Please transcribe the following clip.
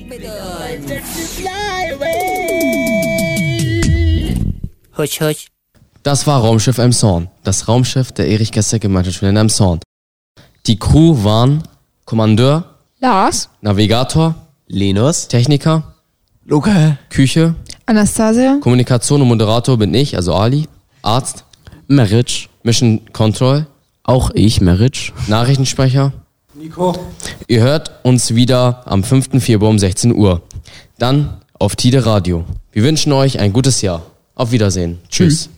Husch, husch. Das war Raumschiff Elmshorn, das Raumschiff der Erich Kästner Gemeinschaftsschule in Elmshorn. Die Crew waren Kommandeur, Lars, Navigator, Linus, Techniker, Luca, Küche, Anastasia, Kommunikation und Moderator bin ich, also Ali, Arzt, Meric, Mission Control, auch ich, Meric, Nachrichtensprecher. Nico. Ihr hört uns wieder am 5. Februar um 16 Uhr. Dann auf Tide Radio. Wir wünschen euch ein gutes Jahr. Auf Wiedersehen. Tschüss.